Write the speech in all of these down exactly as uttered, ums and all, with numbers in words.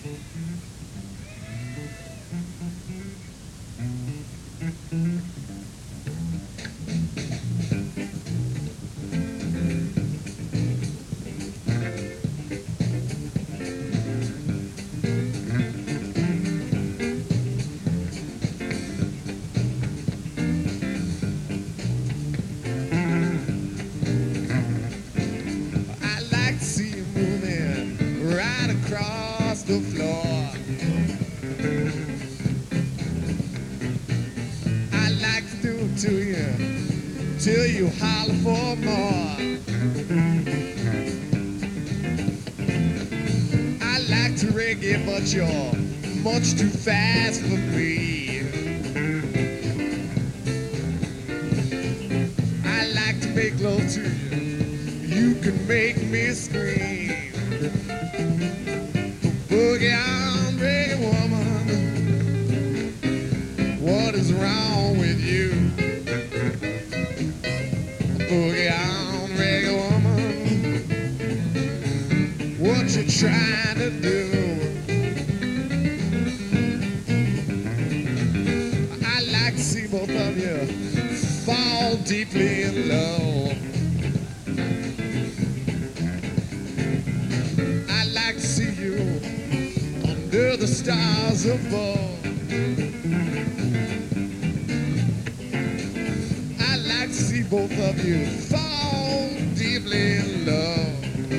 I like to see you moving right across the floor. I like to do it to you till you holler for more. I like to reggae, but you're much too fast for me. I like to make love to you. You can make me scream. Boogie on, reggae woman. What is wrong with you? Boogie on, reggae woman. What you trying to do? I like to see both of you fall deeply in love. I like to see you under the stars above. I like to see both of you fall deeply in love.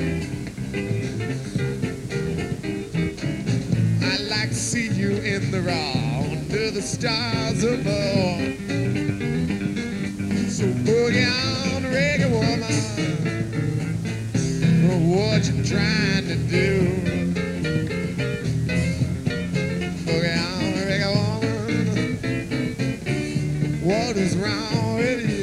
I like to see you in the raw under the stars above. So boogie on, reggae woman. What you trying to do? Boogie on, reggae woman. What is wrong with you?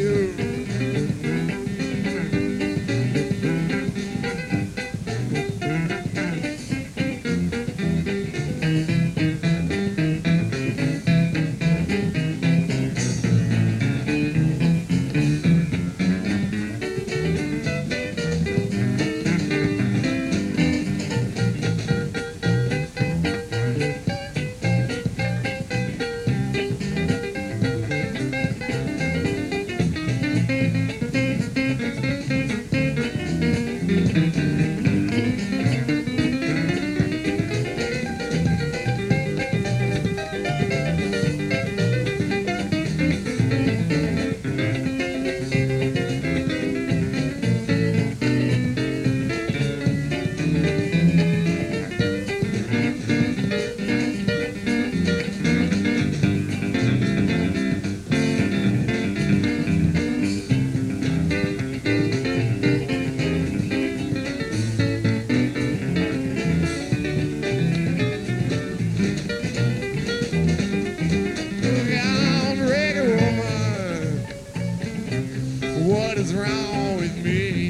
What is wrong with me?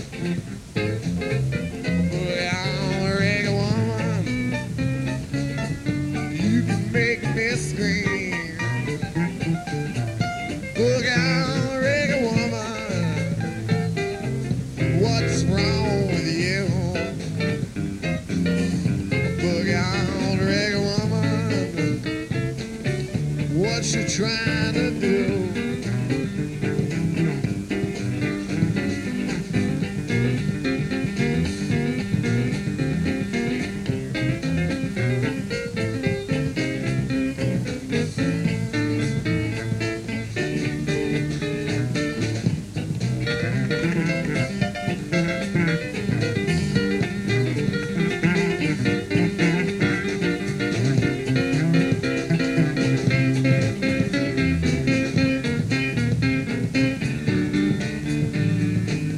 Boy, I'm a reggae woman. You can make me scream. Boy, I'm a reggae woman. What's wrong with you? Boy, I'm a reggae woman. What you trying to do?